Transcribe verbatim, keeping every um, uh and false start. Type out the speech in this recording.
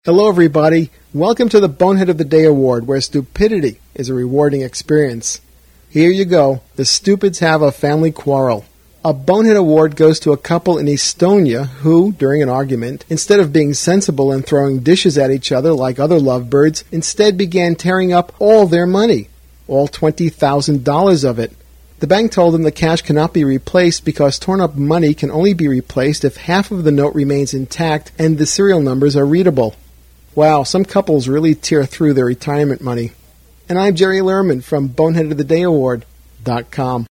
Hello, everybody. Welcome to the Bonehead of the Day Award, where stupidity is a rewarding experience. Here you go. The stupids have a family quarrel. A Bonehead Award goes to a couple in Estonia who, during an argument, instead of being sensible and throwing dishes at each other like other lovebirds, instead began tearing up all their money, all twenty thousand dollars of it. The bank told them the cash cannot be replaced because torn-up money can only be replaced if half of the note remains intact and the serial numbers are readable. Wow, some couples really tear through their retirement money. And I'm Jerry Lerman from bonehead of the day award dot com.